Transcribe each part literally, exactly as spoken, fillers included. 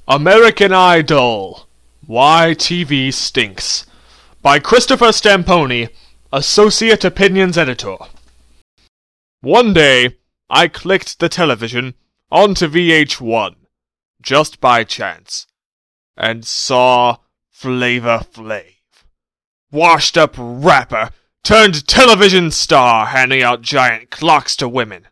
American Idol. Why T V Stinks. By Christopher Stamponi, Associate Opinions Editor. One day, I clicked the television onto V H one, just by chance, and saw Flavor Flav. Washed-up rapper turned television star handing out giant clocks to women.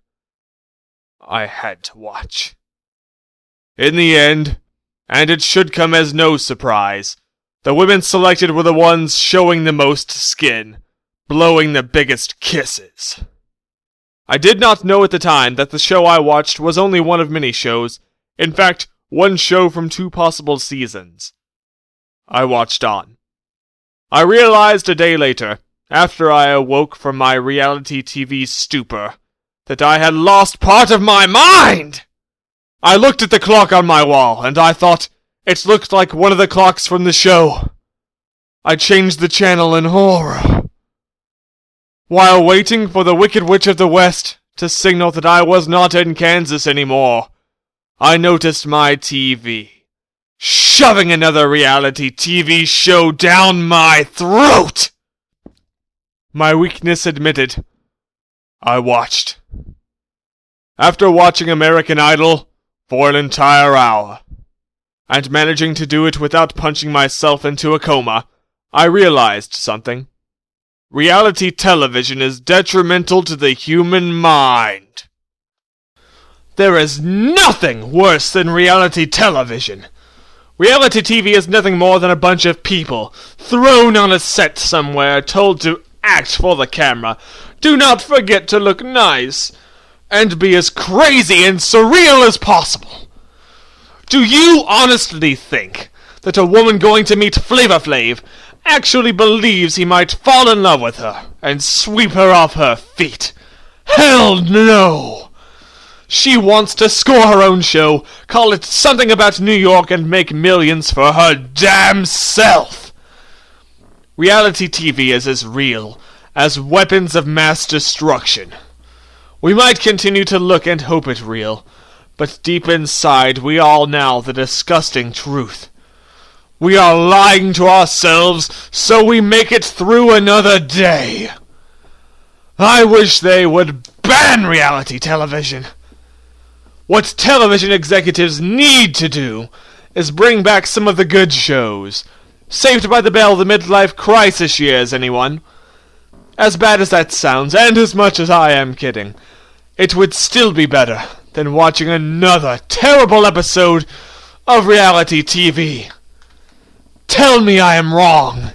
I had to watch. In the end, and it should come as no surprise, the women selected were the ones showing the most skin, blowing the biggest kisses. I did not know at the time that the show I watched was only one of many shows, in fact, one show from two possible seasons. I watched on. I realized a day later, after I awoke from my reality T V stupor, that I had lost part of my mind! I looked at the clock on my wall, and I thought it looked like one of the clocks from the show. I changed the channel in horror. While waiting for the Wicked Witch of the West to signal that I was not in Kansas anymore, I noticed my T V, shoving another reality T V show down my throat! My weakness admitted, I watched. After watching American Idol for an entire hour, and managing to do it without punching myself into a coma, I realized something. Reality television is detrimental to the human mind. There is nothing worse than reality television. Reality T V is nothing more than a bunch of people thrown on a set somewhere, told to act for the camera, do not forget to look nice, and be as crazy and surreal as possible. Do you honestly think that a woman going to meet Flavor Flav actually believes he might fall in love with her and sweep her off her feet? Hell no! She wants to score her own show, call it something about New York, and make millions for her damn self! Reality T V is as real as weapons of mass destruction. We might continue to look and hope it real, but deep inside we all know the disgusting truth. We are lying to ourselves so we make it through another day. I wish they would ban reality television. What television executives need to do is bring back some of the good shows. Saved by the Bell, the Midlife Crisis years, anyone? As bad as that sounds, and as much as I am kidding, it would still be better than watching another terrible episode of reality T V. Tell me I am wrong.